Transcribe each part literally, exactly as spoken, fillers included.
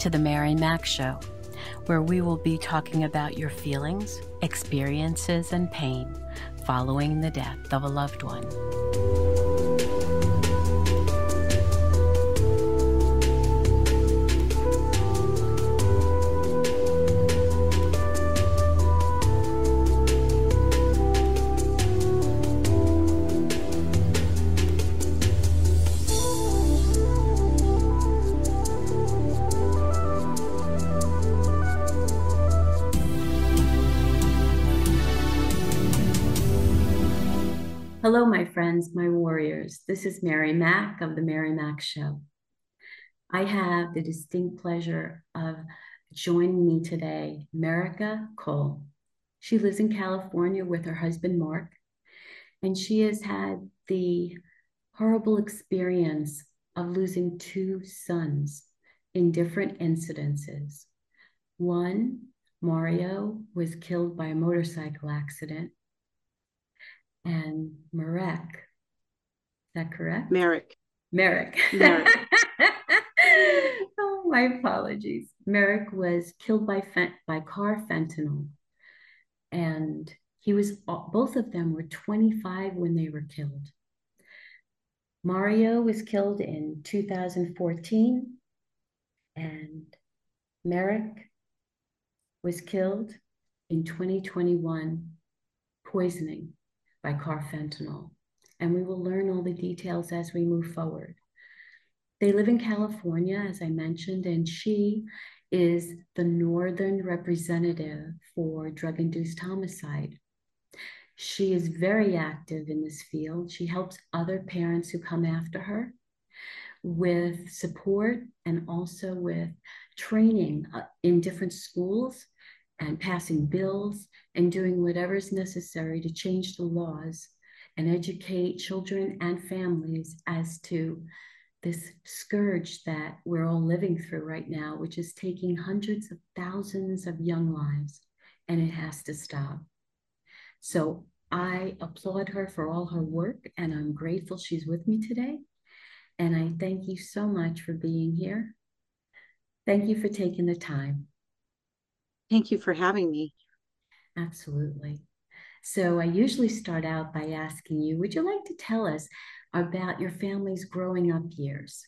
to the Mary Mac Show, where we will be talking about your feelings, experiences, and pain following the death of a loved one. Hello, my friends, my warriors. This is Mary Mac of the Mary Mac Show. I have the distinct pleasure of joining me today, Merica Cole. She lives in California with her husband, Mark, and she has had the horrible experience of losing two sons in different incidences. One, Mario, was killed by a motorcycle accident. And Marek, is that correct? Merrick. Merrick. Merrick. Oh, my apologies. Merrick was killed by fent- by car fentanyl. And he was, both of them were twenty-five when they were killed. Mario was killed in two thousand fourteen, and Merrick was killed in twenty twenty-one, poisoning by carfentanil, and we will learn all the details as we move forward. They live in California, as I mentioned, and she is the Northern representative for drug-induced homicide. She is very active in this field. She helps other parents who come after her with support and also with training in different schools and passing bills and doing whatever is necessary to change the laws and educate children and families as to this scourge that we're all living through right now, which is taking hundreds of thousands of young lives, and it has to stop. So I applaud her for all her work, and I'm grateful she's with me today. And I thank you so much for being here. Thank you for taking the time. Thank you for having me. Absolutely. So I usually start out by asking you, would you like to tell us about your family's growing up years?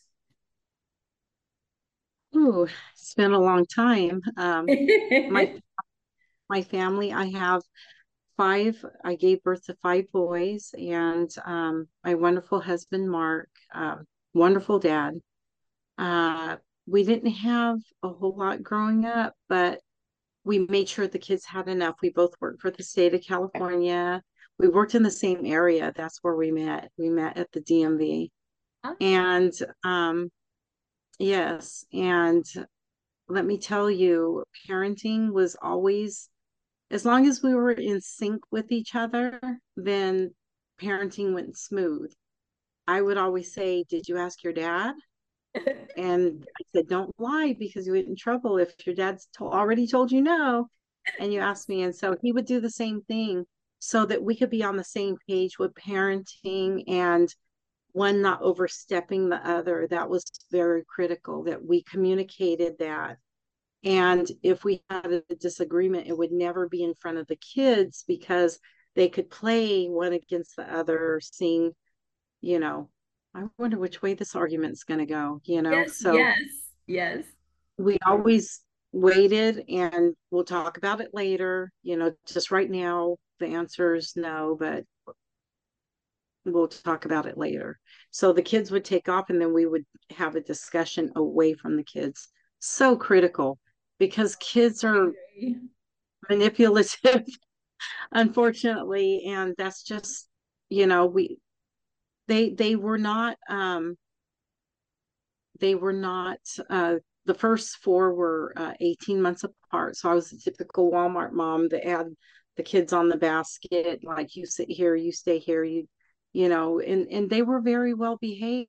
Ooh, it's been a long time. Um, my my family, I have five, I gave birth to five boys, and um, my wonderful husband, Mark, uh, wonderful dad. Uh, we didn't have a whole lot growing up, but we made sure the kids had enough. We both worked for the state of California. We worked in the same area. That's where we met. We met at the D M V. Huh? And um, yes, and let me tell you, parenting was always, as long as we were in sync with each other, then parenting went smooth. I would always say, "Did you ask your dad?" And I said, "Don't lie because you get in trouble if your dad's to- already told you no and you asked me." And so he would do the same thing so that we could be on the same page with parenting and one not overstepping the other. That was very critical, that we communicated that. And if we had a disagreement, it would never be in front of the kids because they could play one against the other, seeing, you know, I wonder which way this argument's going to go, you know? Yes, So yes, yes. we always waited and we'll talk about it later. You know, just right now, the answer is no, but we'll talk about it later. So the kids would take off and then we would have a discussion away from the kids. So critical because kids are manipulative, unfortunately. And that's just, you know, we, they, they were not, um, they were not, uh, the first four were uh, eighteen months apart. So I was a typical Walmart mom that had the kids on the basket, like you sit here, you stay here, you, you know, and, and they were very well behaved.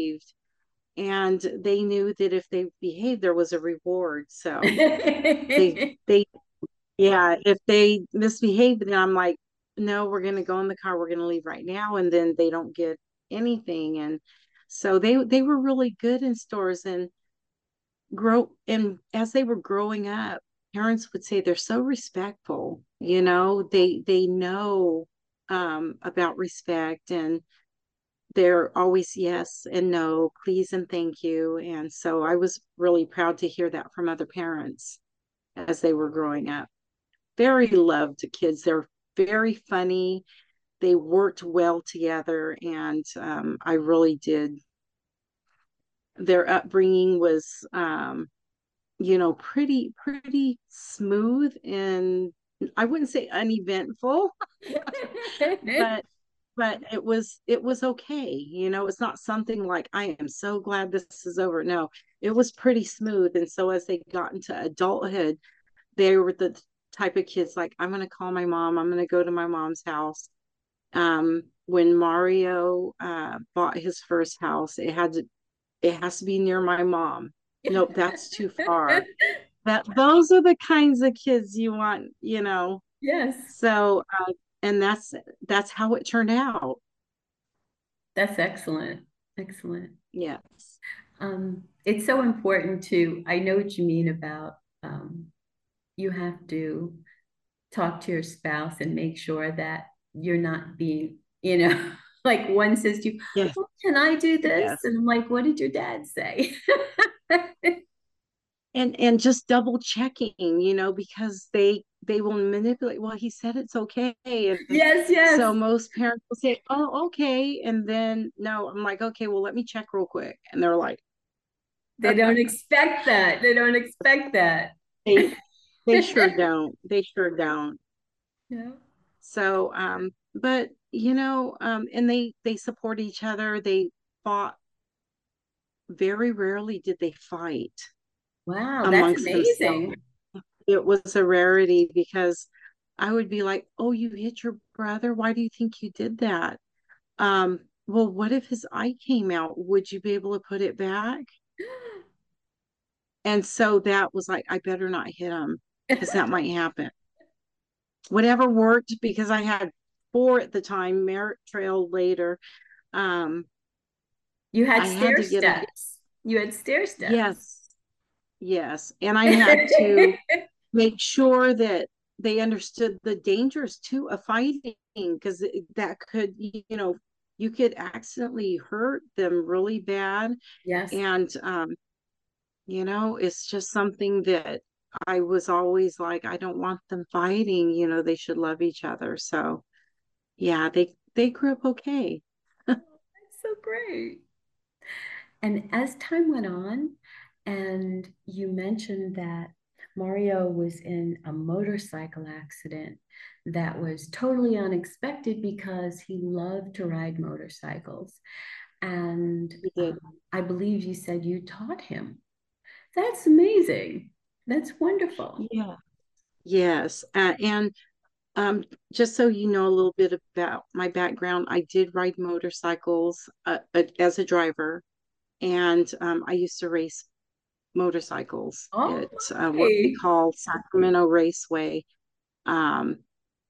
And they knew that if they behaved, there was a reward. So they, they, yeah, if they misbehaved, then I'm like, no, we're going to go in the car. We're going to leave right now. And then they don't get anything. And so they, they were really good in stores. And grow and as they were growing up, parents would say they're so respectful, you know, they they know um about respect, and they're always yes and no, please and thank you. And so I was really proud to hear that from other parents as they were growing up. Very loved kids. They're very funny. They worked well together, and um, I really did. Their upbringing was um, you know, pretty pretty smooth, and I wouldn't say uneventful, but but it was it was okay. You know, it's not something like I am so glad this is over. No, it was pretty smooth. And so as they got into adulthood, they were the type of kids like, I'm going to call my mom. I'm going to go to my mom's house. Um, when Mario uh, bought his first house, it had to it has to be near my mom. Nope, that's too far. That those are the kinds of kids you want, you know. Yes, So, uh, and that's that's how it turned out. that's excellent. Excellent. Yes. Um, it's so important to, I know what you mean about um, you have to talk to your spouse and make sure that you're not being, you know, like one says to you, Yes. well, can I do this? Yes. And I'm like, what did your dad say? And and just double checking, you know, because they they will manipulate. Well, he said it's okay. And Yes, yes. so most parents will say, "Oh, okay." And then no, I'm like, "Okay, well, let me check real quick." And they're like, They don't expect that. They don't expect that. they they sure don't. They sure don't. Yeah. So, um, but you know, um, and they they support each other. They fought very rarely did they fight Wow, that's amongst themselves. amazing. It was a rarity because I would be like, "Oh, you hit your brother? Why do you think you did that?" Um, well, what if his eye came out? Would you be able to put it back? And so that was like, I better not hit him because that might happen. Whatever worked, because I had four at the time, Merritt Trail later. Um, You had I had stair to get a steps. You had stair steps. yes, yes. And I had to make sure that they understood the dangers too of fighting, because that could, you know, you could accidentally hurt them really bad. Yes. And, um, you know, it's just something that I was always like, I don't want them fighting, you know, they should love each other. So yeah, they, they grew up okay. That's so great. And as time went on, and you mentioned that Mario was in a motorcycle accident that was totally unexpected because he loved to ride motorcycles. And We did. um, I believe you said you taught him. That's amazing. That's wonderful. Yeah. Yes. Uh, and Um, just so you know a little bit about my background, I did ride motorcycles uh, uh, as a driver, and um, I used to race motorcycles Oh at uh, what we my. call Sacramento Raceway. Um,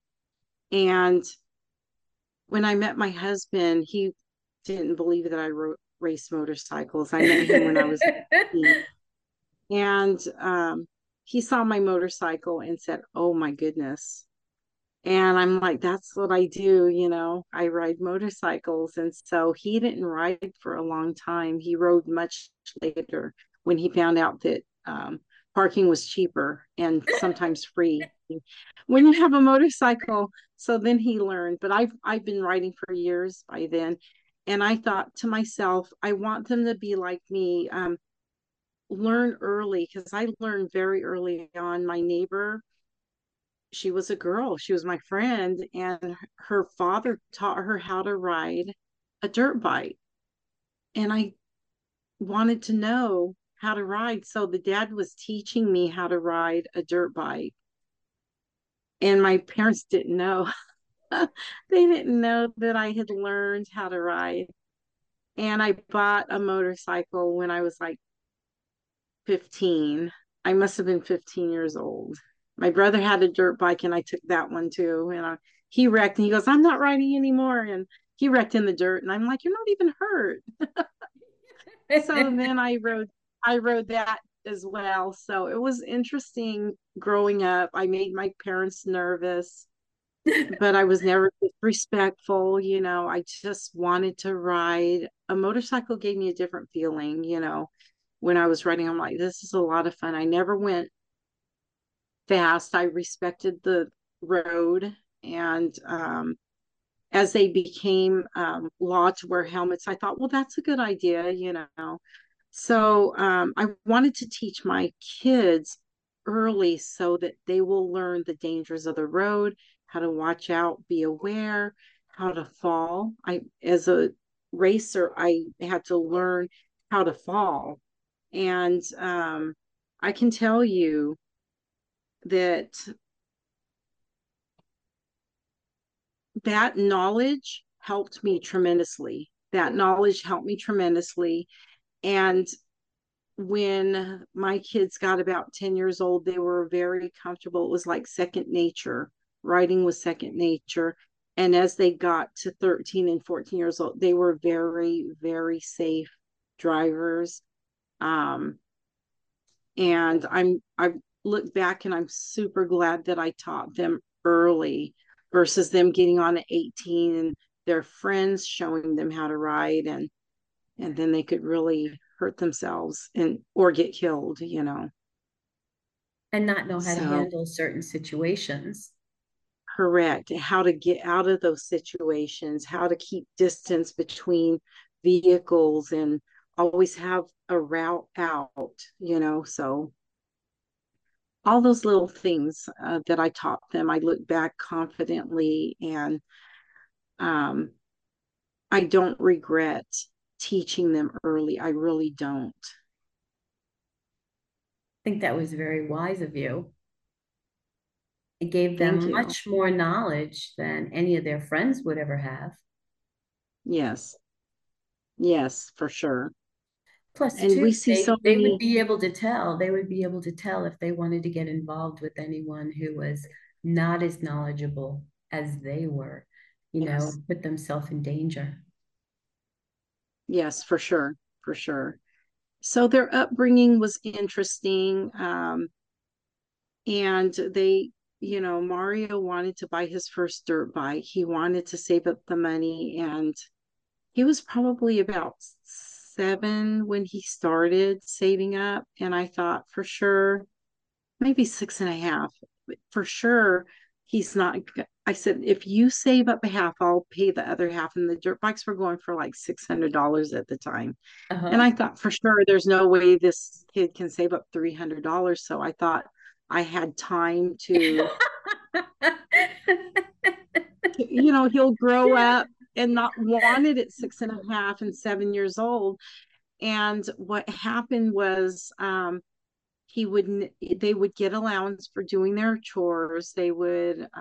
and when I met my husband, he didn't believe that I ro- raced motorcycles. I met him when I was nineteen, and um, he saw my motorcycle and said, "Oh my goodness." And I'm like, that's what I do, you know. I ride motorcycles. And so he didn't ride for a long time. He rode much later when he found out that um, parking was cheaper and sometimes free when you have a motorcycle. So then he learned. But I've I've been riding for years by then. And I thought to myself, I want them to be like me, um, learn early, because I learned very early on. My neighbor, she was a girl, she was my friend, and her father taught her how to ride a dirt bike. And I wanted to know how to ride. So the dad was teaching me how to ride a dirt bike. And my parents didn't know. They didn't know that I had learned how to ride. And I bought a motorcycle when I was like fifteen. I must have been fifteen years old. My brother had a dirt bike and I took that one too. And I, he wrecked and he goes, I'm not riding anymore. And he wrecked in the dirt. And I'm like, you're not even hurt. So then I rode, I rode that as well. So it was interesting growing up. I made my parents nervous, but I was never disrespectful. You know, I just wanted to ride. A motorcycle gave me a different feeling, you know, when I was riding. I'm like, this is a lot of fun. I never went fast. I respected the road. And um, as they became um, law to wear helmets, I thought, well, that's a good idea, you know. So um, I wanted to teach my kids early so that they will learn the dangers of the road, how to watch out, be aware, how to fall. I, as a racer, I had to learn how to fall. And um, I can tell you that that knowledge helped me tremendously. That knowledge helped me tremendously. And when my kids got about ten years old, they were very comfortable. It was like second nature. Riding was second nature. And as they got to thirteen and fourteen years old, they were very, very safe drivers. Um, and I'm I look back and I'm super glad that I taught them early versus them getting on at eighteen and their friends showing them how to ride, and and then they could really hurt themselves and or get killed, you know. And not know how to So handle certain situations. correct. How to get out of those situations, how to keep distance between vehicles and always have a route out, you know. So all those little things uh, that I taught them, I look back confidently, and um, I don't regret teaching them early. I really don't. I think that was very wise of you. It gave Thank them you. much more knowledge than any of their friends would ever have. Yes. Yes, for sure. Plus, And we too, see so they they would many, be able to tell. They would be able to tell if they wanted to get involved with anyone who was not as knowledgeable as they were, you know, yes, put themselves in danger. yes, for sure, for sure. So their upbringing was interesting. Um, and they, you know, Mario wanted to buy his first dirt bike. He wanted to save up the money, and he was probably about seven when he started saving up. And I thought for sure, maybe six and a half, but for sure, he's not. I said, if you save up a half, I'll pay the other half. And the dirt bikes were going for like six hundred dollars at the time. And Uh-huh. I thought for sure, there's no way this kid can save up three hundred dollars. So I thought I had time to, to, you know, he'll grow up and not want it at six and a half and seven years old. And what happened was, um, he would they would get allowance for doing their chores. They would uh,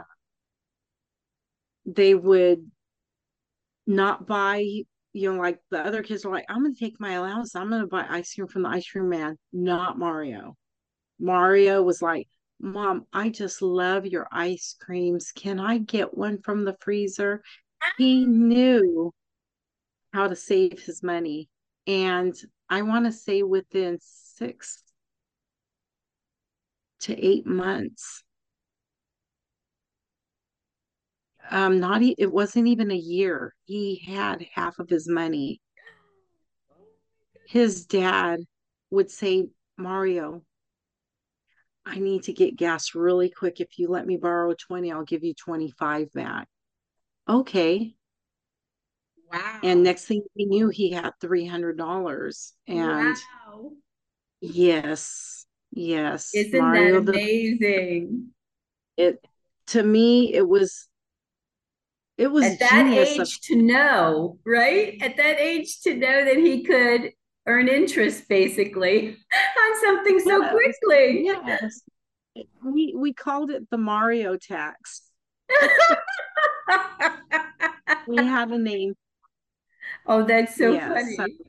they would not buy, you know, like the other kids are like, I'm gonna take my allowance, I'm gonna buy ice cream from the ice cream man. Not Mario. Mario was like, Mom, I just love your ice creams, can I get one from the freezer? He knew how to save his money. And I want to say within six to eight months, um not e- it wasn't even a year, he had half of his money. His dad would say, Mario, I need to get gas really quick. If you let me borrow twenty, I'll give you twenty-five back. Okay. And Wow. next thing he knew, he had three hundred dollars. And Wow. yes, yes, Isn't that Mario, the amazing? it to me, it was it was At that genius of, age to know, right? At that age to know that he could earn interest basically on something so yes, quickly. yes. We we called it the Mario tax. We had a name. Oh, that's so Yes. funny.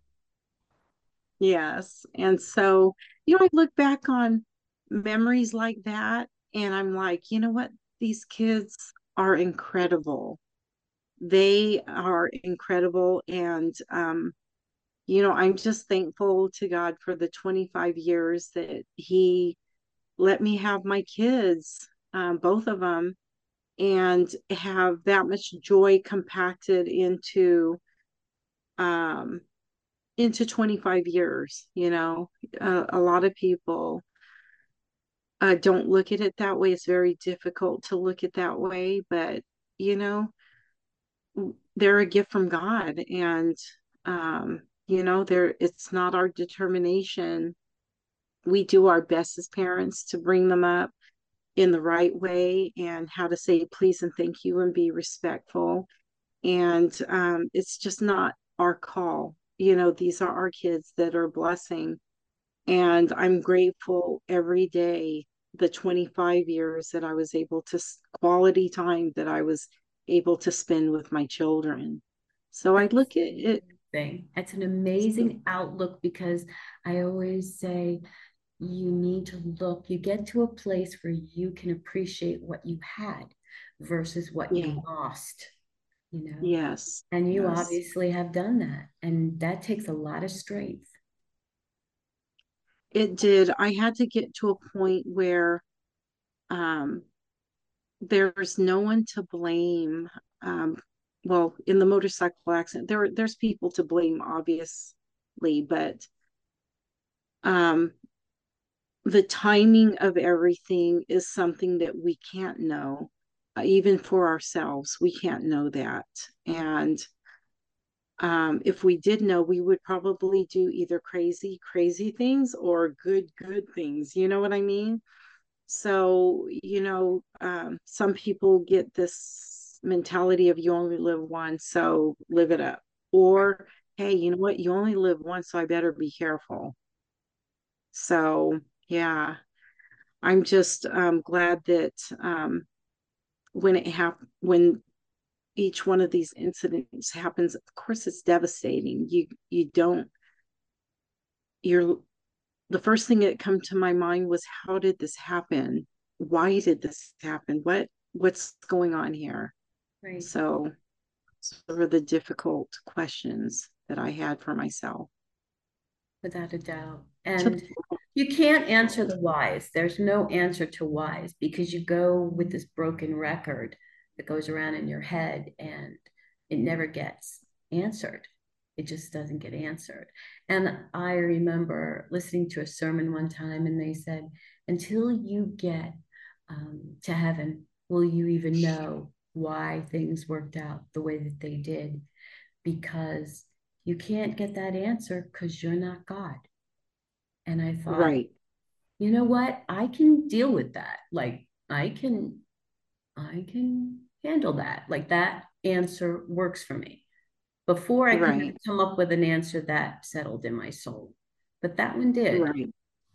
Yes. And so, you know, I look back on memories like that and I'm like, you know what? These kids are incredible. They are incredible. And um, you know, I'm just thankful to God for the twenty-five years that He let me have my kids, um, both of them, and have that much joy compacted into um, into twenty-five years. You know, uh, a lot of people uh, don't look at it that way. It's very difficult to look at that way, but you know, they're a gift from God, and um, you know, they're it's not our determination. We do our best as parents to bring them up in the right way and how to say please and thank you and be respectful. And um, it's just not our call. You know, these are our kids that are a blessing. And I'm grateful every day, the twenty-five years that I was able to, quality time that I was able to spend with my children. So I That's look at it. thing. It's an amazing outlook because I always say you need to look, you get to a place where you can appreciate what you had versus what Yeah, you lost, you know? yes, And you yes. obviously have done that. And that takes a lot of strength. It did. I had to get to a point where um, there's no one to blame. Um, well, in the motorcycle accident, there there's people to blame, obviously, but um, the timing of everything is something that we can't know, uh, even for ourselves. We can't know that, and um, if we did know, we would probably do either crazy, crazy things or good, good things. You know what I mean? So, you know, um, some people get this mentality of you only live once, so live it up. Right. Or, hey, you know what? You only live once, so I better be careful. So, yeah, I'm just um, glad that um, when it hap- when each one of these incidents happens, of course, it's devastating. You you don't you're the first thing that come to my mind was how did this happen? Why did this happen? What what's going on here? Right. So sort of the difficult questions that I had for myself. Without a doubt. Took And you can't answer the whys. There's no answer to whys because you go with this broken record that goes around in your head and it never gets answered. It just doesn't get answered. And I remember listening to a sermon one time and they said, until you get um, to heaven, will you even know why things worked out the way that they did? Because you can't get that answer because you're not God. And I thought, right, you know what? I can deal with that. Like I can, I can handle that. Like that answer works for me. Before I couldn't right, come up with an answer that settled in my soul, but that one did. right.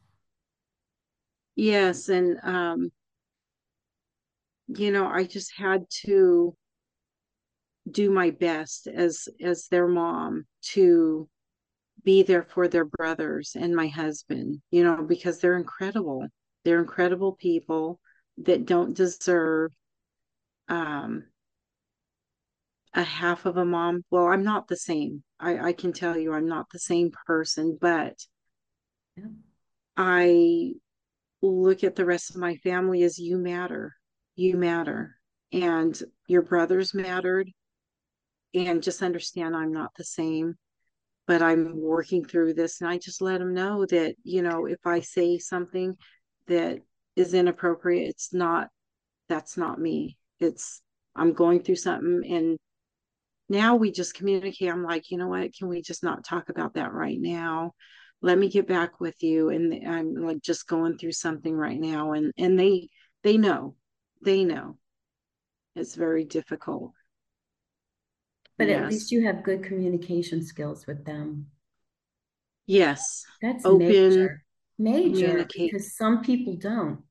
Yes, and um, you know, I just had to do my best as as their mom to be there for their brothers and my husband, you know, because they're incredible. They're incredible people that don't deserve um, a half of a mom. Well, I'm not the same. I, I can tell you I'm not the same person, but Yeah. I look at the rest of my family as you matter. You matter. And your brothers mattered. And just understand I'm not the same, but I'm working through this. And I just let them know that, you know, if I say something that is inappropriate, it's not, that's not me. It's, I'm going through something. And now we just communicate. I'm like, you know what? Can we just not talk about that right now? Let me get back with you. And I'm like just going through something right now. And and they they know. They know. It's very difficult. But at least Yes. you have good communication skills with them. Yes. That's Open major, major, communicate. because some people don't.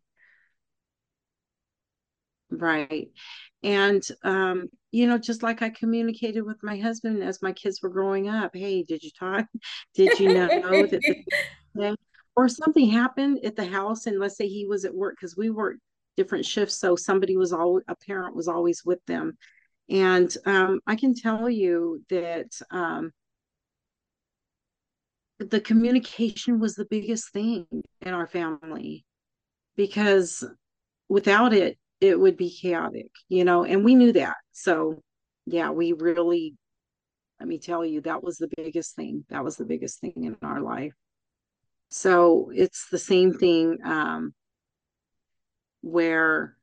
Right. And um, you know, just like I communicated with my husband as my kids were growing up, hey, did you talk? Did you know that this thing or something happened at the house? And let's say he was at work because we worked different shifts, so somebody was always a parent was always with them. And um, I can tell you that um, the communication was the biggest thing in our family, because without it, it would be chaotic, you know, and we knew that. So, yeah, we really, let me tell you, that was the biggest thing. That was the biggest thing in our life. So it's the same thing, um, where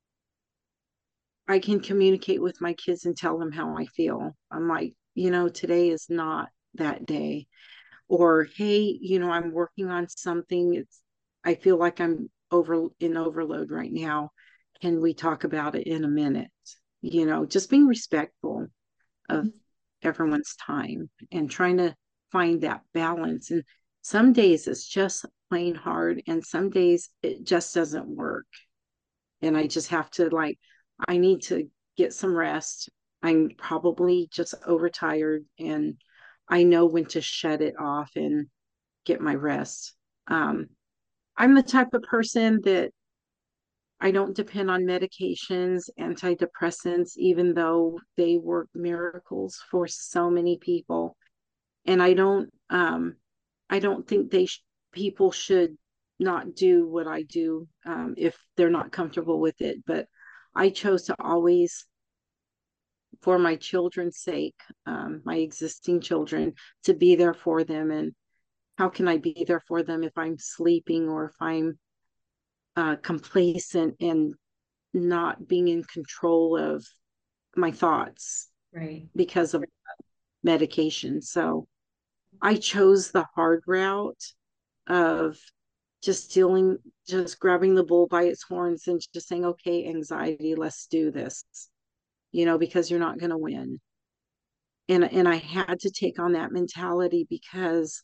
I can communicate with my kids and tell them how I feel. I'm like, you know, today is not that day. Or, hey, you know, I'm working on something. It's, I feel like I'm over in overload right now. Can we talk about it in a minute? You know, just being respectful of everyone's time and trying to find that balance. And some days it's just plain hard, and some days it just doesn't work. And I just have to, like, I need to get some rest. I'm probably just overtired, and I know when to shut it off and get my rest. Um, I'm the type of person that I don't depend on medications, antidepressants, even though they work miracles for so many people. And I don't, um, I don't think they sh- people should not do what I do, um, if they're not comfortable with it. But I chose to always, for my children's sake, um, my existing children, to be there for them. And how can I be there for them if I'm sleeping, or if I'm uh, complacent and not being in control of my thoughts Right. because of medication? So I chose the hard route of just dealing, just grabbing the bull by its horns and just saying, okay, anxiety, let's do this, you know, because you're not going to win. And, and I had to take on that mentality because,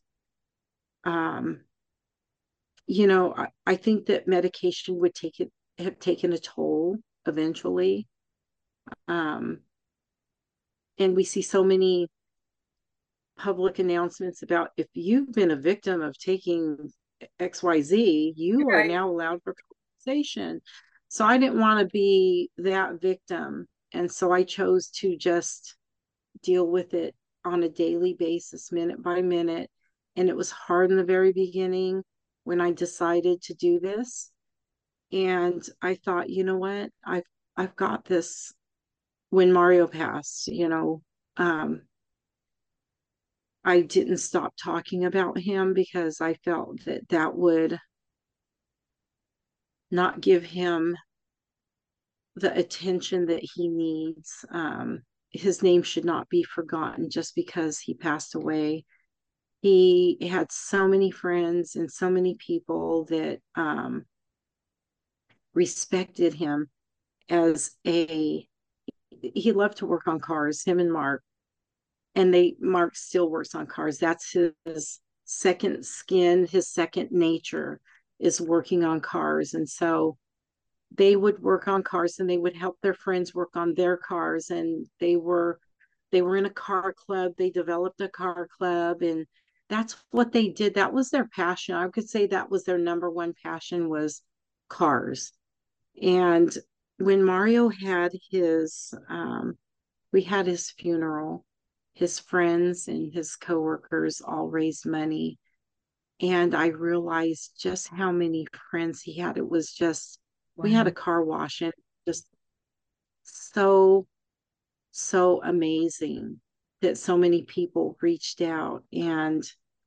um, you know, I, I think that medication would take it, have taken a toll eventually. Um, and we see so many public announcements about, if you've been a victim of taking X Y Z, you are Right. now allowed for compensation. So I didn't want to be that victim. And so I chose to just deal with it on a daily basis, minute by minute. And it was hard in the very beginning when I decided to do this. And I thought, you know what? I've I've got this. When Mario passed, you know, um, I didn't stop talking about him because I felt that that would not give him the attention that he needs. Um, his name should not be forgotten just because he passed away. He had so many friends and so many people that, um, respected him as a, he loved to work on cars, him and Mark. And they, Mark still works on cars. That's his second skin, his second nature is working on cars. And so they would work on cars, and they would help their friends work on their cars. And they were they were in a car club. They developed a car club, and that's what they did. That was their passion. I could say that was their number one passion, was cars. And when Mario had his, um, we had his funeral, his friends and his coworkers all raised money. And I realized just how many friends he had. It was just, we had a Wow. car wash, and just so, so amazing that so many people reached out. And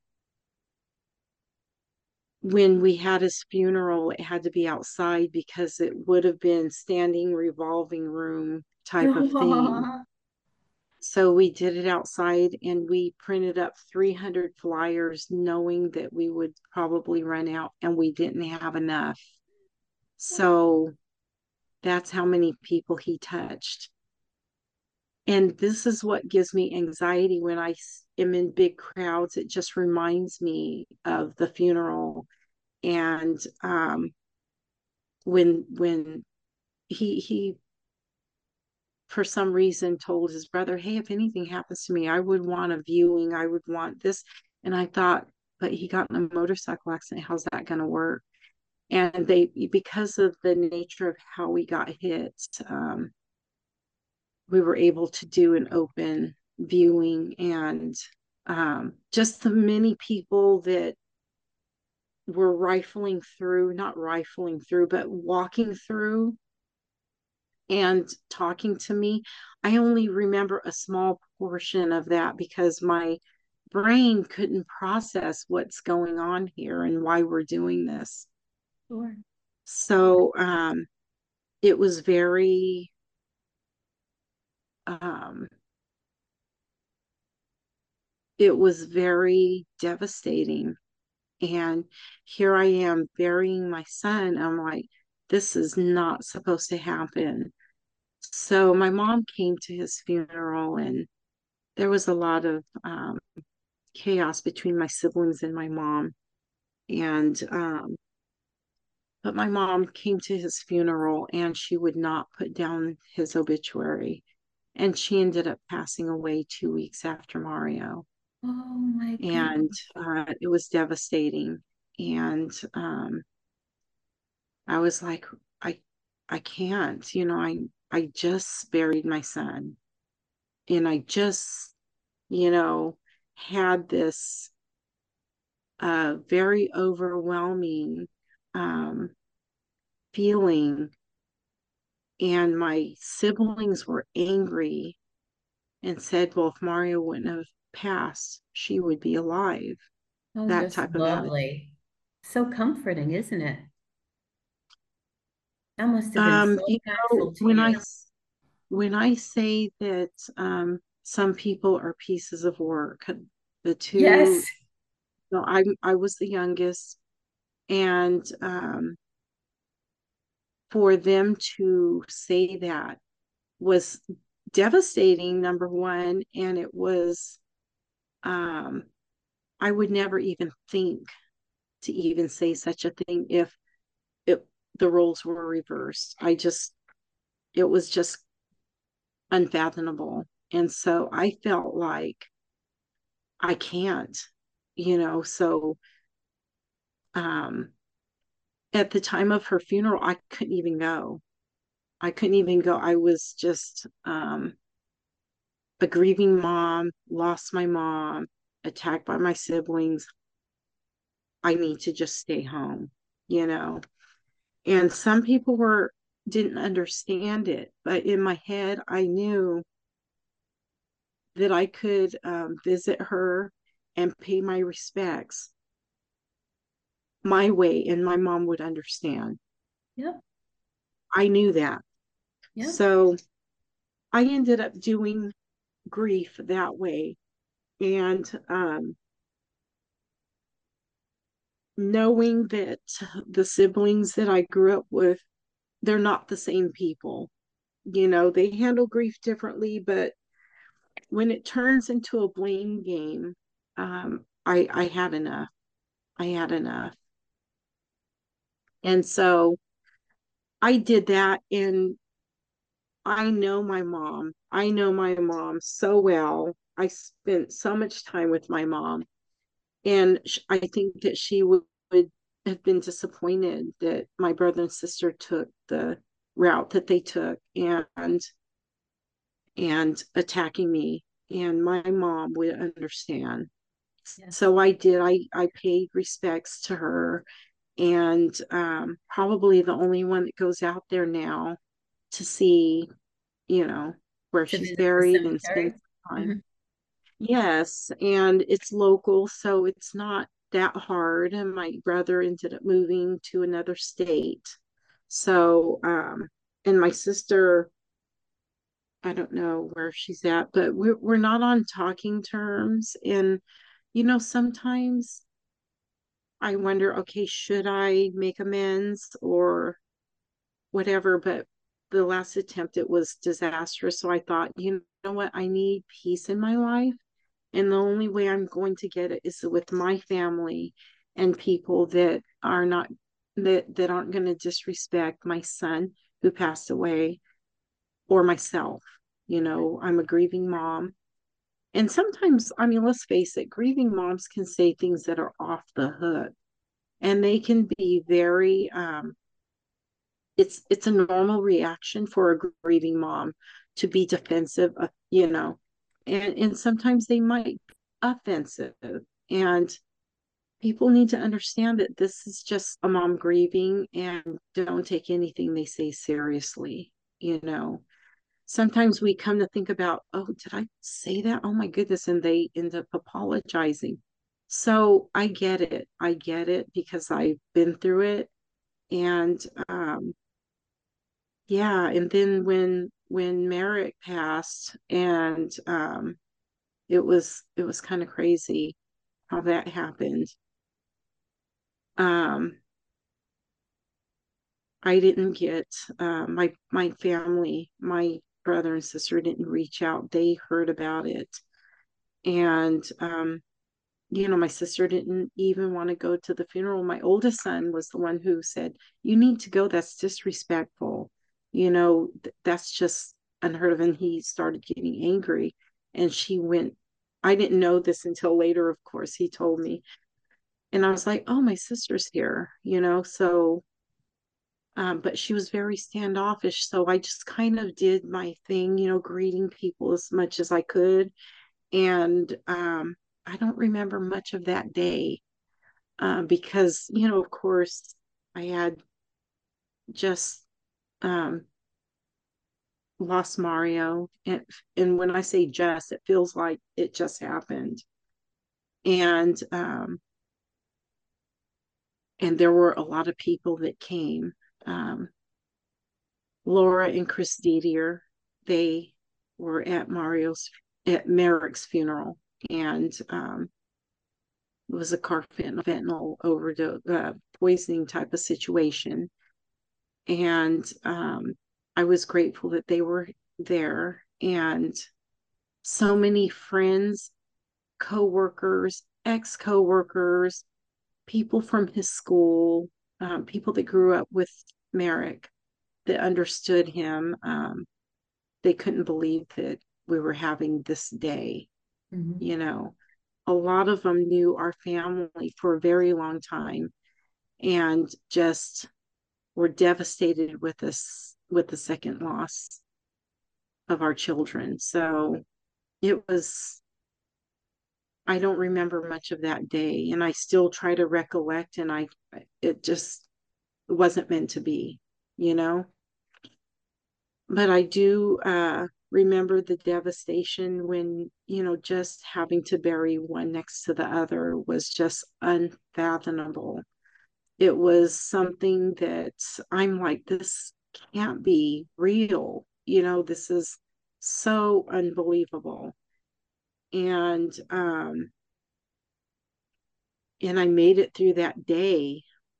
when we had his funeral, it had to be outside because it would have been standing revolving room type of thing. So we did it outside, and we printed up three hundred flyers knowing that we would probably run out, and we didn't have enough. So that's how many people he touched. And this is what gives me anxiety when I am in big crowds. It just reminds me of the funeral. And um, when when he he for some reason told his brother, hey, if anything happens to me, I would want a viewing, I would want this. And I thought, but he got in a motorcycle accident, how's that going to work? And they, because of the nature of how we got hit, um, we were able to do an open viewing. And um, just the many people that were rifling through, not rifling through, but walking through and talking to me. I only remember a small portion of that because my brain couldn't process what's going on here and why we're doing this. Sure. So um, it was very, um, it was very devastating. And here I am burying my son. I'm like, this is not supposed to happen. So my mom came to his funeral, and there was a lot of um, chaos between my siblings and my mom. And, um, but my mom came to his funeral and she would not put down his obituary. And she ended up passing away two weeks after Mario. Oh my And goodness. uh, it was devastating. And um, I was like, I, I can't, you know, I, I just buried my son and I just, you know, had this uh, very overwhelming um, feeling, and my siblings were angry and said, well, if Mario wouldn't have passed, she would be alive. Oh, That just type of attitude. lovely. So comforting, isn't it? That must have been Um, so you know, impactful to when I you. when I say that um, some people are pieces of work, the two, Yes. no, I I was the youngest, and um, for them to say that was devastating, number one, and it was um, I would never even think to even say such a thing if it, the roles were reversed. I just, it was just unfathomable. And so I felt like I can't, you know, so um, at the time of her funeral, I couldn't even go. I couldn't even go. I was just um, a grieving mom, lost my mom, attacked by my siblings. I need to just stay home, you know. And some people were didn't understand it, but in my head I knew that I could um, visit her and pay my respects my way, and my mom would understand. Yep. I knew that. Yep. So I ended up doing grief that way. And um, knowing that the siblings that I grew up with, they're not the same people. You know, they handle grief differently, but when it turns into a blame game, um, I I had enough. I had enough. And so I did that, and I know my mom. I know my mom so well. I spent so much time with my mom, and sh- I think that she would, would have been disappointed that my brother and sister took the route that they took, and and attacking me, and my mom would understand. Yes. So I did. I I paid respects to her, and um, probably the only one that goes out there now to see, you know, where To she's visit the buried and spend cemetery. time. Mhm. Yes, and it's local, so it's not that hard. And my brother ended up moving to another state, so um, and my sister, I don't know where she's at, but we're we're not on talking terms. And you know, sometimes I wonder, okay, should I make amends or whatever? But the last attempt, it was disastrous. So I thought, you know what? I need peace in my life. And the only way I'm going to get it is with my family and people that are not, that, that aren't going to disrespect my son who passed away, or myself. You know, I'm a grieving mom. And sometimes, I mean, let's face it, grieving moms can say things that are off the hook, and they can be very um it's it's a normal reaction for a grieving mom to be defensive, uh, you know, and and sometimes they might offensive. And people need to understand that this is just a mom grieving, and don't take anything they say seriously. You know, sometimes we come to think about, oh, did I say that? Oh my goodness. And they end up apologizing. So I get it. I get it because I've been through it. And um, yeah, and then when when Merrick passed, and um, it was it was kind of crazy how that happened. Um, I didn't get uh, my my family, my brother and sister didn't reach out. They heard about it, and um, you know, my sister didn't even want to go to the funeral. My oldest son was the one who said, "You need to go. That's disrespectful. You know, th- that's just unheard of." And he started getting angry, and she went. I didn't know this until later, of course. He told me, and I was like, "Oh, my sister's here," you know, so um, but she was very standoffish. So I just kind of did my thing, you know, greeting people as much as I could. And um, I don't remember much of that day uh, because, you know, of course, I had just um, lost Mario. And, and when I say just, it feels like it just happened. And um, and there were a lot of people that came. Um, Laura and Chris Didier, they were at Mario's at Merrick's funeral, and um, it was a carfentanil overdose, uh, poisoning type of situation. And um, I was grateful that they were there, and so many friends, coworkers, ex coworkers, people from his school, um, people that grew up with Merrick that understood him. Um, they couldn't believe that we were having this day. Mhm. You know, a lot of them knew our family for a very long time and just were devastated with this with the second loss of our children. So it was, I don't remember much of that day, and I still try to recollect, and I it just wasn't meant to be, you know. But I do uh, remember the devastation when, you know, just having to bury one next to the other was just unfathomable. It was something that I'm like, this can't be real. You know, this is so unbelievable. And um, and I made it through that day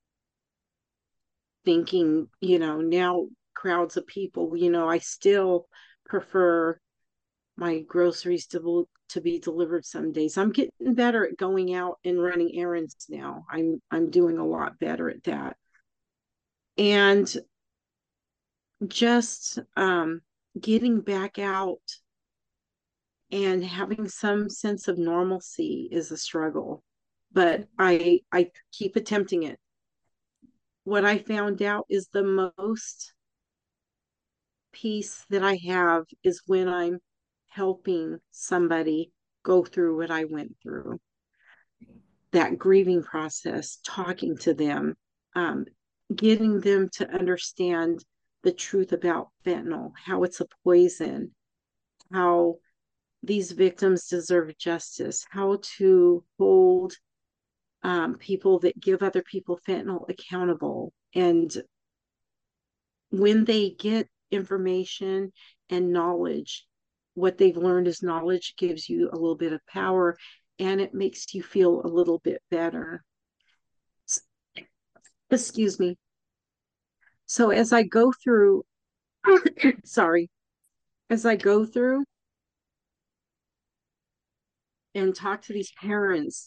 thinking, you know, now crowds of people, you know, I still prefer my groceries to to be delivered some days. I'm getting better at going out and running errands now. I'm I'm doing a lot better at that. And just um, getting back out and having some sense of normalcy is a struggle, but I I keep attempting it. What I found out is the most peace that I have is when I'm helping somebody go through what I went through, that grieving process, talking to them, um, getting them to understand the truth about fentanyl, how it's a poison, how these victims deserve justice, how to hold um, people that give other people fentanyl accountable. And when they get information and knowledge, what they've learned is knowledge gives you a little bit of power, and it makes you feel a little bit better. Excuse me. So as I go through, sorry, as I go through and talk to these parents,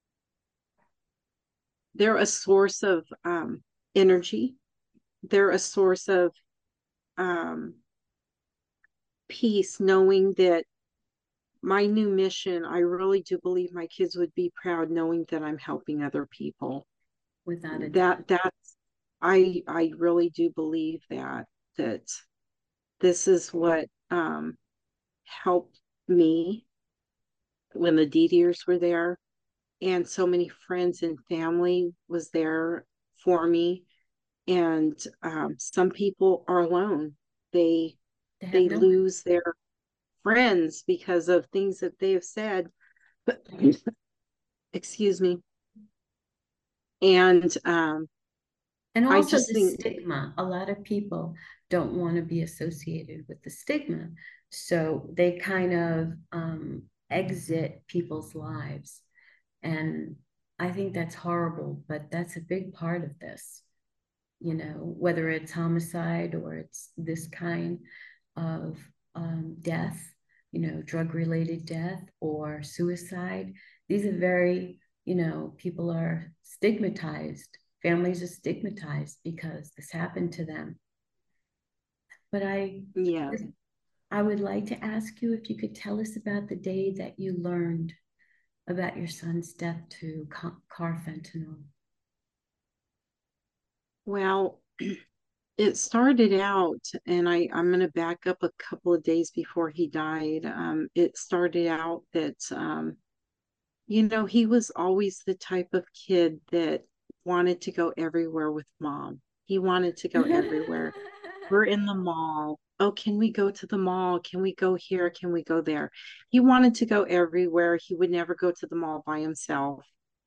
they're a source of um, energy. They're a source of um, peace, knowing that my new mission, I really do believe my kids would be proud knowing that I'm helping other people. Without a doubt. That that's I I really do believe that that this is what um helped me when the Didiers were there, and so many friends and family was there for me. And um, some people are alone. They They have they no one. lose their friends because of things that they have said. But excuse me. And um, And I also just the think, stigma. A lot of people don't want to be associated with the stigma. So they kind of um, exit people's lives. And I think that's horrible, but that's a big part of this, you know, whether it's homicide or it's this kind of um, death, you know, drug related death or suicide. These are very, you know, people are stigmatized. Families are stigmatized because this happened to them. But I, yeah. I would like to ask you if you could tell us about the day that you learned about your son's death to car fentanyl. Well, it started out, and I, I'm going to back up a couple of days before he died. Um, it started out that, um, you know, he was always the type of kid that wanted to go everywhere with mom. He wanted to go everywhere. We're in the mall. Oh, can we go to the mall? Can we go here? Can we go there? He wanted to go everywhere. He would never go to the mall by himself.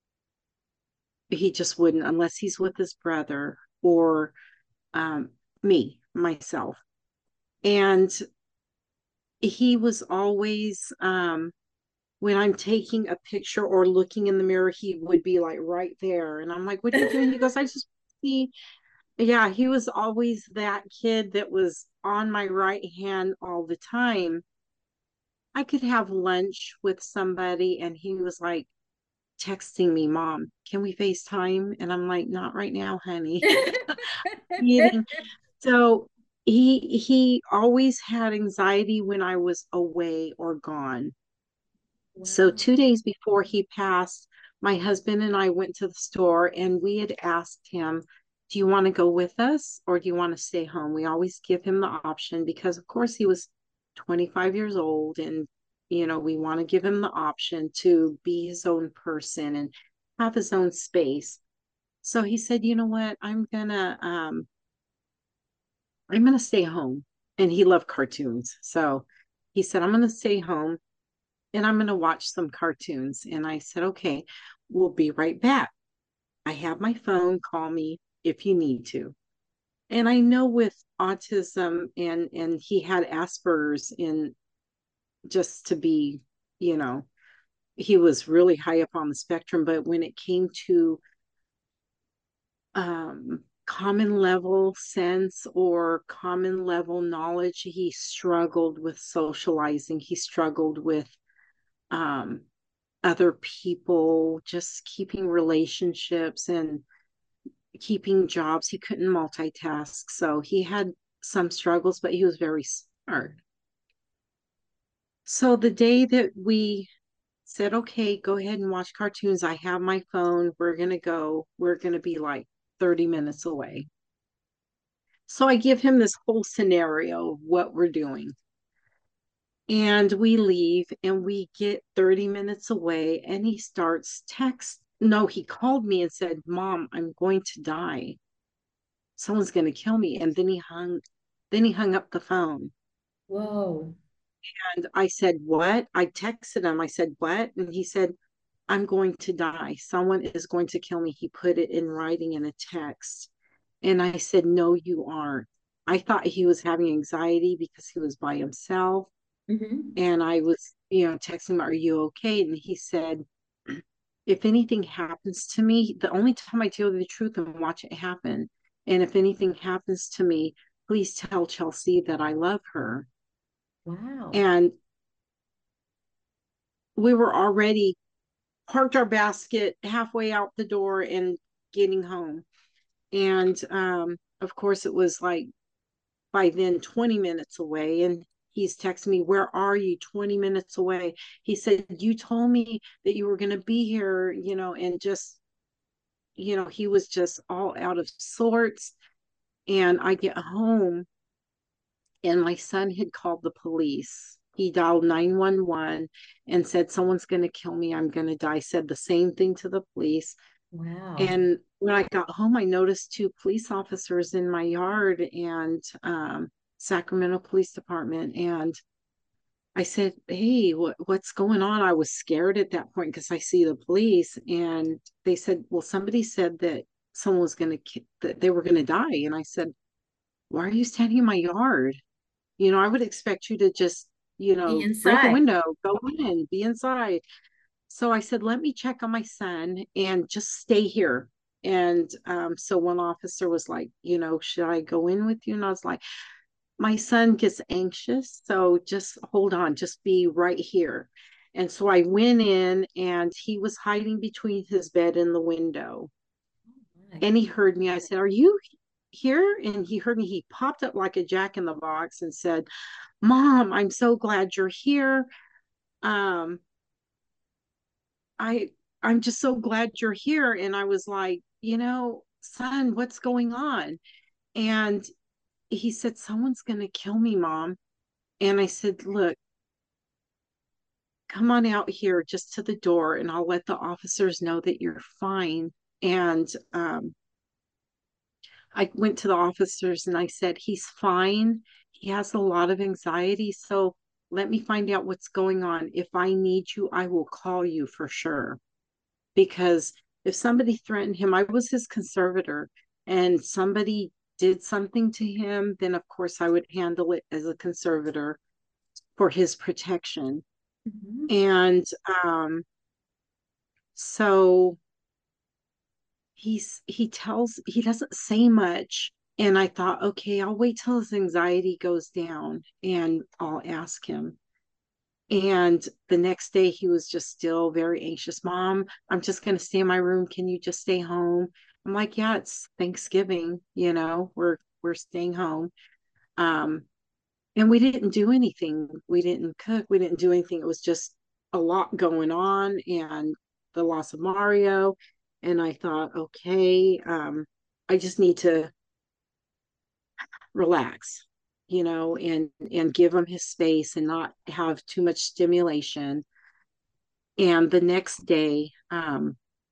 He just wouldn't unless he's with his brother or um, me, myself. And he was always, um, when I'm taking a picture or looking in the mirror, he would be like right there. And I'm like, what are you doing? He goes, I just see. Yeah, he was always that kid that was on my right hand all the time. I could have lunch with somebody and he was like texting me, Mom, can we FaceTime? And I'm like, not right now, honey. Eating. So he he always had anxiety when I was away or gone. So Wow. two days before he passed, my husband and I went to the store and we had asked him, do you want to go with us or do you want to stay home? We always give him the option because, of course, he was twenty-five years old and, you know, we want to give him the option to be his own person and have his own space. So he said, you know what? I'm gonna um I'm gonna stay home. And he loved cartoons. So he said, I'm gonna stay home and I'm going to watch some cartoons. And I said, okay, we'll be right back. I have my phone. Call me if you need to. And I know with autism and and he had Asperger's in just to be, you know, he was really high up on the spectrum. But when it came to um, common level sense or common level knowledge, he struggled with socializing. He struggled with um, other people, just keeping relationships and keeping jobs. He couldn't multitask. So he had some struggles, but he was very smart. So the day that we said, okay, go ahead and watch cartoons, I have my phone. We're going to go. We're going to be like thirty minutes away. So I give him this whole scenario of what we're doing. And we leave and we get thirty minutes away and he starts text. No, he called me and said, Mom, I'm going to die. Someone's going to kill me. And then he hung, then he hung up the phone. Whoa. And I said, what? I texted him. I said, what? And he said, I'm going to die. Someone is going to kill me. He put it in writing in a text. And I said, no, you aren't. I thought he was having anxiety because he was by himself. Mm-hmm. And I was, you know, texting him, are you okay? And he said, if anything happens to me, the only time I tell you the truth and watch it happen. And if anything happens to me, please tell Chelsea that I love her. Wow. And we were already parked our basket halfway out the door and getting home. And um, of course, it was like by then twenty minutes away. And he's texting me, where are you? twenty minutes away. He said, you told me that you were going to be here, you know, and just, you know, he was just all out of sorts. And I get home and my son had called the police. He dialed nine one one and said, someone's going to kill me. I'm going to die. Said the same thing to the police. Wow. And when I got home, I noticed two police officers in my yard and um, Sacramento Police Department. And I said, "Hey, what, what's going on?" I was scared at that point because I see the police. And they said, "Well, somebody said that someone was going to, that they were going to die." And I said, "Why are you standing in my yard? You know, I would expect you to just, you Be know, break a inside. window, go in, be inside." So I said, "Let me check on my son and just stay here." And um, so one officer was like, you know, "Should I go in with you?" And I was like, "My son gets anxious. So just hold on, just be right here." And so I went in and he was hiding between his bed and the window. My. And he heard me. I said, "Are you here?" And he heard me. He popped up like a jack in the box and said, "Mom, I'm so glad you're here. Um, I I'm just so glad you're here." And I was like, "You know, son, what's going on?" And he said, "Someone's going to kill me, Mom." And I said, "Look, come on out here just to the door and I'll let the officers know that you're fine." And um, I went to the officers and I said, "He's fine. He has a lot of anxiety. So let me find out what's going on. If I need you, I will call you for sure." Because if somebody threatened him, I was his conservator, and somebody did something to him, then of course I would handle it as a conservator for his protection. Mhm. And um, so he's he tells he doesn't say much. And I thought, okay, I'll wait till his anxiety goes down and I'll ask him. And the next day, he was just still very anxious. "Mom, I'm just going to stay in my room. Can you just stay home?" I'm like, "Yeah, it's Thanksgiving, you know, we're we're staying home." Um, and we didn't do anything. We didn't cook. We didn't do anything. It was just a lot going on and the loss of Mario. And I thought, okay, um, I just need to relax, you know, and and give him his space and not have too much stimulation. And the next day, um,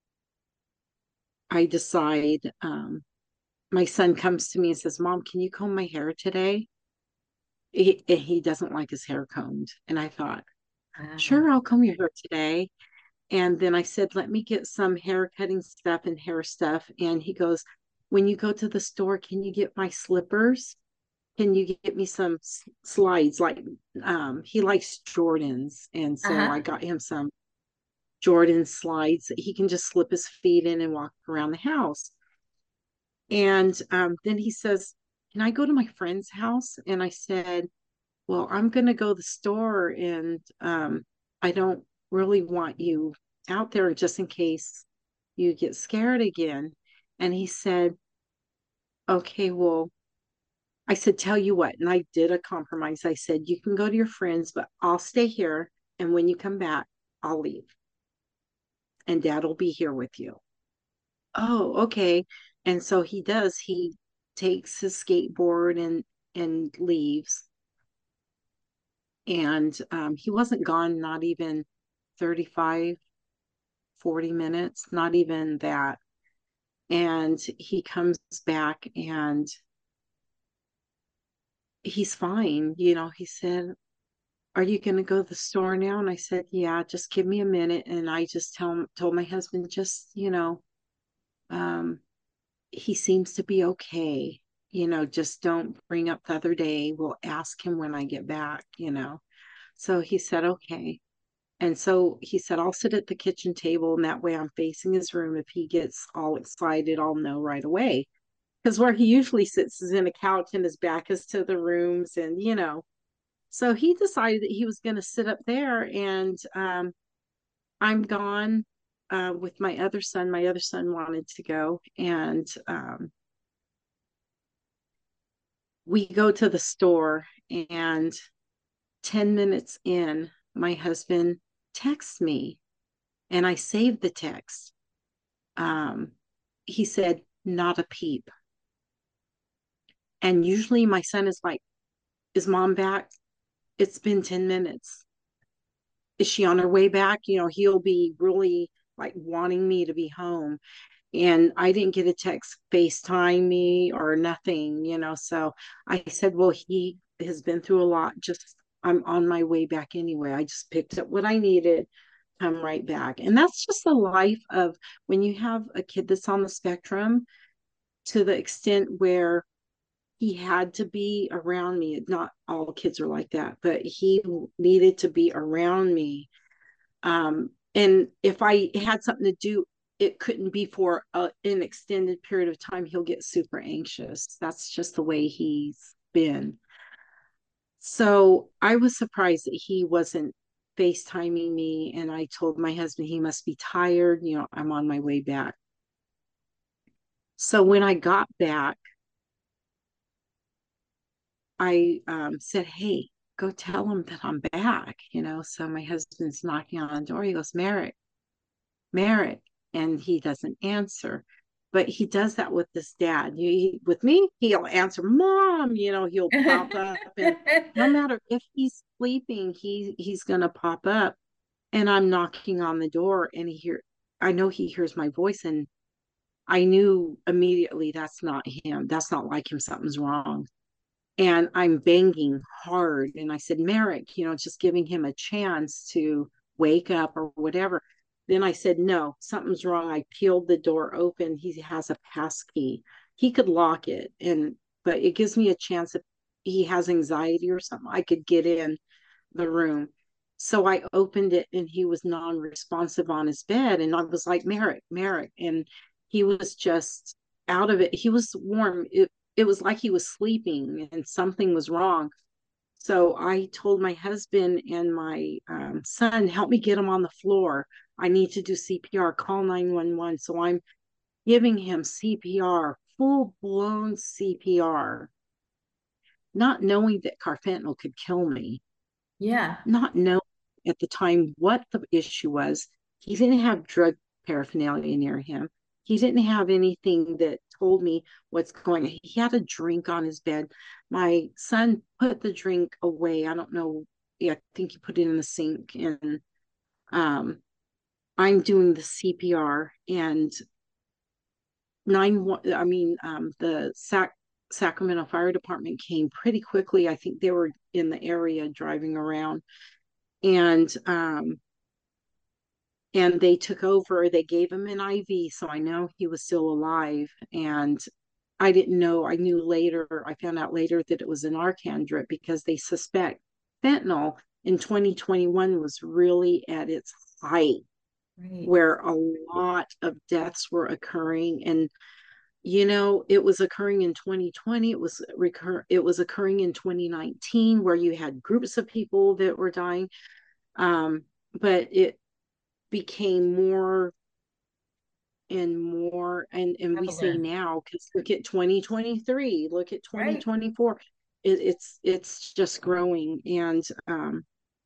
I decide, um, my son comes to me and says, "Mom, can you comb my hair today?" He, he doesn't like his hair combed. And I thought, Wow. "Sure, I'll comb your hair today." And then I said, "Let me get some hair cutting stuff and hair stuff." And he goes, "When you go to the store, can you get my slippers? Can you get me some s- slides?" Like, um, he likes Jordans. And so I Uh-huh. got him some Jordan slides that he can just slip his feet in and walk around the house. And um, then he says, "Can I go to my friend's house?" And I said, "Well, I'm going to go to the store and um, I don't really want you out there just in case you get scared again." And he said, "Okay, well," I said, "Tell you what." And I did a compromise. I said, "You can go to your friends, but I'll stay here. And when you come back, I'll leave and dad will be here with you." "Oh, okay." And so he does. He takes his skateboard and and leaves. And um, he wasn't gone, not even thirty-five, forty minutes, not even that. And he comes back and he's fine. You know, he said, "Are you going to go to the store now?" And I said, "Yeah, just give me a minute." And I just tell, told my husband, just, you know, um, he seems to be okay. You know, just don't bring up the other day. We'll ask him when I get back, you know. So he said, okay. And so he said, "I'll sit at the kitchen table and that way I'm facing his room. If he gets all excited, I'll know right away." Because where he usually sits is in a couch and his back is to the rooms and, you know. So he decided that he was going to sit up there and um, I'm gone uh, with my other son. My other son wanted to go. And um, we go to the store and ten minutes in, my husband texts me and I saved the text. Um, he said, "Not a peep." And usually my son is like, "Is mom back?" it's been ten minutes. Is she on her way back? You know, he'll be really like wanting me to be home. And I didn't get a text FaceTime me or nothing, you know. So I said, well, he has been through a lot. Just I'm on my way back anyway. I just picked up what I needed, come right back. And that's just the life of when you have a kid that's on the spectrum to the extent where he had to be around me. Not all kids are like that, but he needed to be around me. Um, and if I had something to do, it couldn't be for a, an extended period of time. He'll get super anxious. That's just the way he's been. So I was surprised that he wasn't FaceTiming me. And I told my husband he must be tired. You know, I'm on my way back. So when I got back, I um, said, hey, go tell him that I'm back, you know. So my husband's knocking on the door. He goes, Merrick, Merrick, and he doesn't answer. But he does that with this dad. He, with me, he'll answer, Mom, you know, he'll pop up. And no matter if he's sleeping, he he's gonna pop up. And I'm knocking on the door and he hear I know he hears my voice, and I knew immediately that's not him. That's not like him. Something's wrong. And I'm banging hard. And I said, Merrick, you know, just giving him a chance to wake up or whatever. Then I said, no, something's wrong. I peeled the door open. He has a pass key. He could lock it. And, but it gives me a chance if he has anxiety or something, I could get in the room. So I opened it and he was non responsive on his bed. And I was like, Merrick, Merrick. And he was just out of it. He was warm. It, it was like he was sleeping and something was wrong. So I told my husband and my um, son, help me get him on the floor. I need to do C P R, call nine one one. So I'm giving him C P R, full blown C P R, not knowing that carfentanil could kill me, Yeah. not knowing at the time what the issue was. He didn't have drug paraphernalia near him. He didn't have anything that told me what's going on. He had a drink on his bed. My son put the drink away. I don't know. Yeah, I think he put it in the sink. And um, I'm doing the C P R and nine one. I mean, um, the Sac Sacramento Fire Department came pretty quickly. I think they were in the area driving around, and um, and they took over. They gave him an I V, so I know he was still alive. And I didn't know. I knew later. I found out later that it was an Narcan drip because they suspect fentanyl in twenty twenty-one was really at its height, Right. where a lot of deaths were occurring. And you know, it was occurring in twenty twenty. It was recur. It was occurring in twenty nineteen, where you had groups of people that were dying. Um, but it became more and more, and and we say Prevalent. now, because look at twenty twenty-three, look at Right. twenty twenty-four. It, it's it's just growing. And um,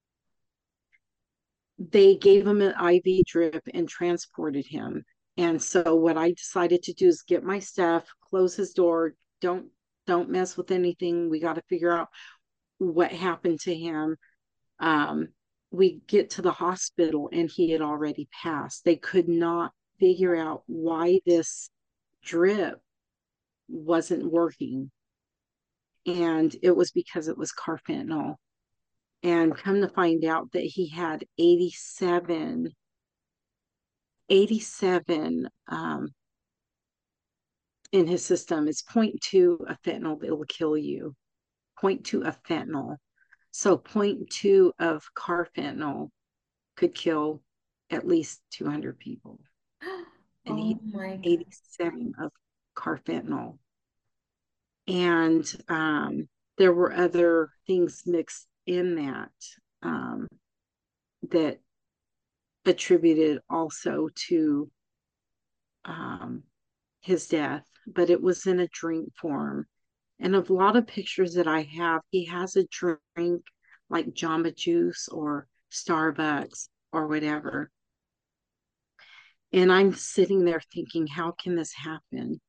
they gave him an I V drip and transported him. And so what I decided to do is get my stuff, close his door, don't don't mess with anything. We got to figure out what happened to him. Um, we get to the hospital and he had already passed. They could not figure out why this drip wasn't working. And it was because it was carfentanil. And come to find out that he had eighty-seven eighty-seven um, in his system. It's zero point two of fentanyl that will kill you. zero point two of fentanyl. So zero point two of carfentanil could kill at least two hundred people. And he Oh my God. eighty-seven of carfentanil. And um, there were other things mixed in that um, that attributed also to um, his death, but it was in a drink form. And of a lot of pictures that I have, he has a drink like Jamba Juice or Starbucks or whatever. And I'm sitting there thinking, how can this happen?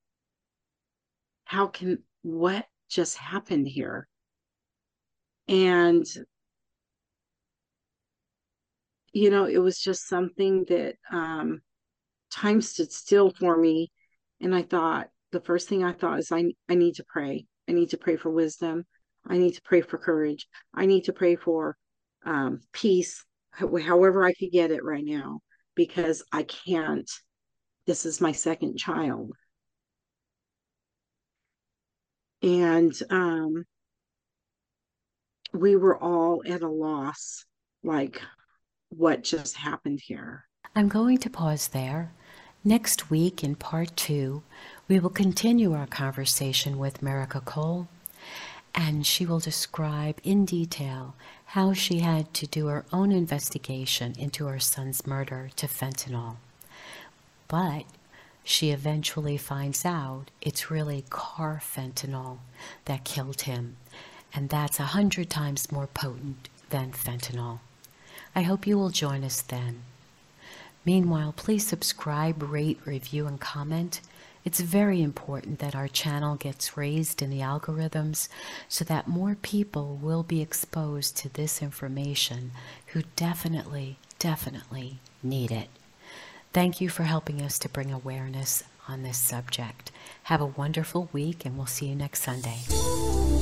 How can, what just happened here? And you know, it was just something that um, time stood still for me. And I thought, the first thing I thought is, I, I need to pray. I need to pray for wisdom. I need to pray for courage. I need to pray for um, peace, however I could get it right now, because I can't. This is my second child. And um, we were all at a loss, like, what just happened here? I'm going to pause there. Next week, in part two, we will continue our conversation with Merica Cole, and she will describe in detail how she had to do her own investigation into her son's murder to fentanyl. But she eventually finds out it's really carfentanil that killed him, and that's a hundred times more potent than fentanyl. I hope you will join us then. Meanwhile, please subscribe, rate, review, and comment. It's very important that our channel gets raised in the algorithms so that more people will be exposed to this information who definitely, definitely need it. Thank you for helping us to bring awareness on this subject. Have a wonderful week, and we'll see you next Sunday.